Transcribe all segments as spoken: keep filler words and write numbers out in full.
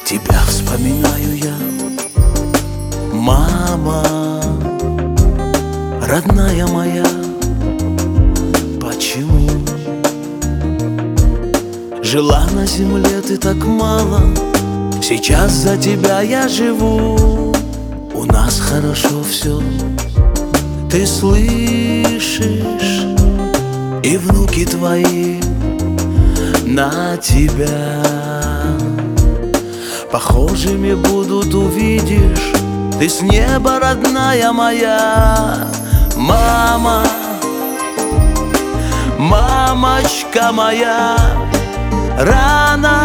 Тебя вспоминаю я, мама, родная моя. Почему жила на земле ты так мало? Сейчас за тебя я живу. У нас хорошо все, ты слышишь? И внуки твои на тебя похожими будут, увидишь. Ты с неба, родная моя. Мама, мамочка моя, рано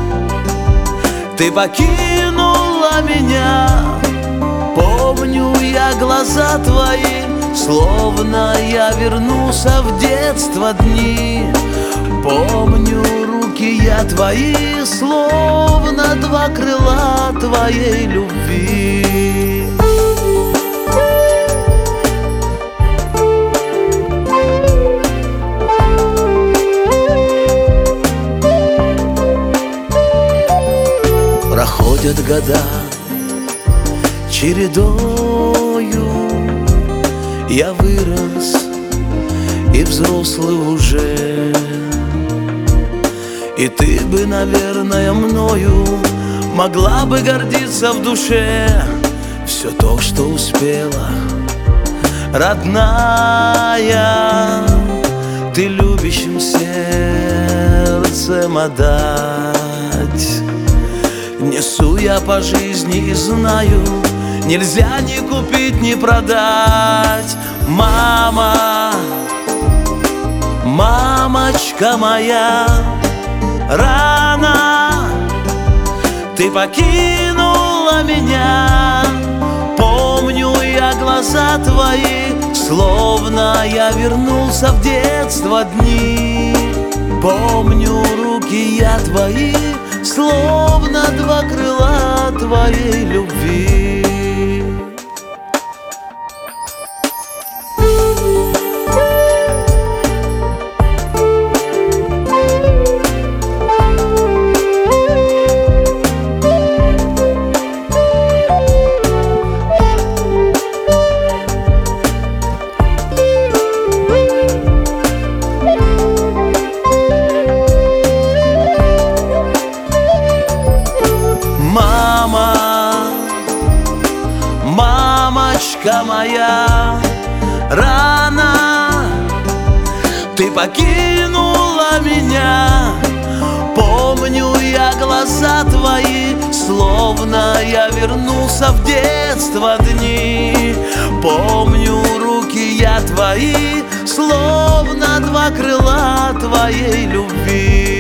ты покинула меня. Помню я глаза твои, словно я вернулся в детство дни. Помню руки я твои, словно два крыла твоей любви. Проходят года чередою, я вырос и взрослый уже. И ты бы, наверное, мною могла бы гордиться в душе. Все то, что успела, родная, ты любящим сердцем отдать. Несу я по жизни и знаю, нельзя ни купить, ни продать. Мама, мамочка моя, рано ты покинула меня. Помню я глаза твои, словно я вернулся в детство дни. Помню руки я твои, словно два крыла твоей любви. Мамочка моя, рано ты покинула меня. Помню я глаза твои, словно я вернулся в детство дни. Помню руки я твои, словно два крыла твоей любви.